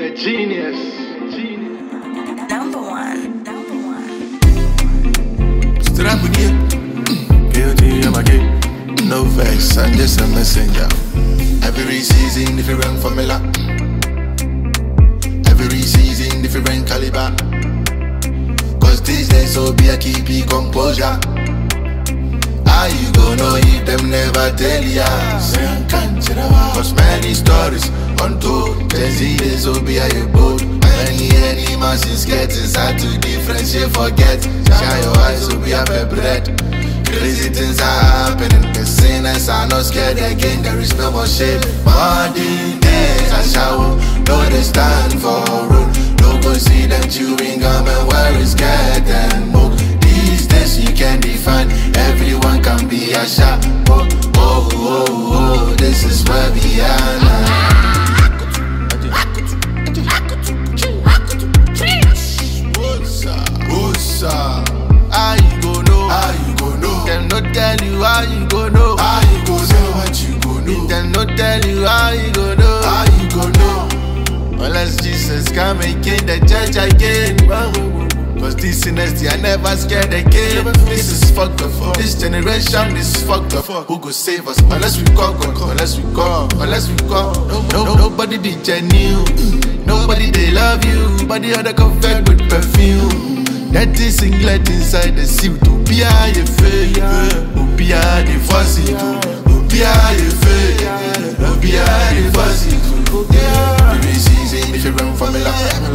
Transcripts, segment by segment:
Genius. Number one. Stood up with you. Guilty, I'm a kid. No vex, I'm just a messenger. Every season, different formula. Every season, different caliber. Cause these days, so be a keep composure. How you gon' know if them never tell ya? Cause many stories untold. Gen-Z days, so be a boat. Many masses get inside to differentiate, forget. Shine your eyes, so be a bread. Crazy things are happening. The sinners are not scared again. There is no more shame. Modern days I shower. No, they stand for road. No go see them chewing gum and wearing skirt and moke. These days you can define. Everyone can be a shot. Oh, oh, oh, oh. This is where we are now. How you go know? How you go know? Them not tell you how you go know. How you go know what you go know? Them not tell you how you go know. How you go know? Unless Jesus come and king the judge again. Cause this sinners they are never scared again. This is fucked up. This generation is fucked up. Who go save us? Unless we call God. Unless we call. Unless we call. Nobody be genuine. Nobody they love you. Body other covered with perfume. That is singlet inside the suit. Upia ye fe, upia the fussy too. Upia ye fe, upia the fussy too. Every season different formula.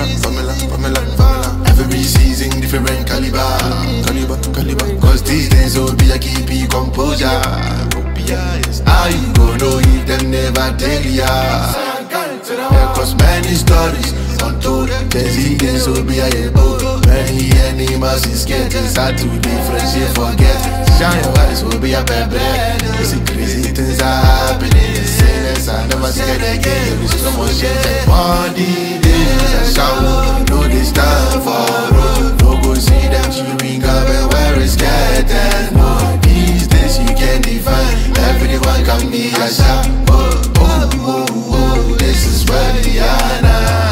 Every season different caliber. Cause these days will be a keep composure. How you gon' know if them never tell ya? Cause many stories untold. Gen-Z days will be a boat. Many animals is getting hard to differentiate, forget. Shine your eyes will be a bread. You see crazy things are happening. Sinners are never scared again. There is no more shame. Money days I shower. No they stand for road. No go see them chewing gum and wearing skirt and more. These days you can define. Everyone can be a shot. Oh, oh, oh, oh. This is where we are now.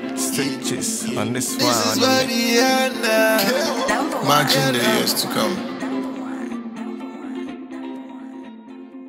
Stitches on this one. This is where we are now. Imagine the years to come.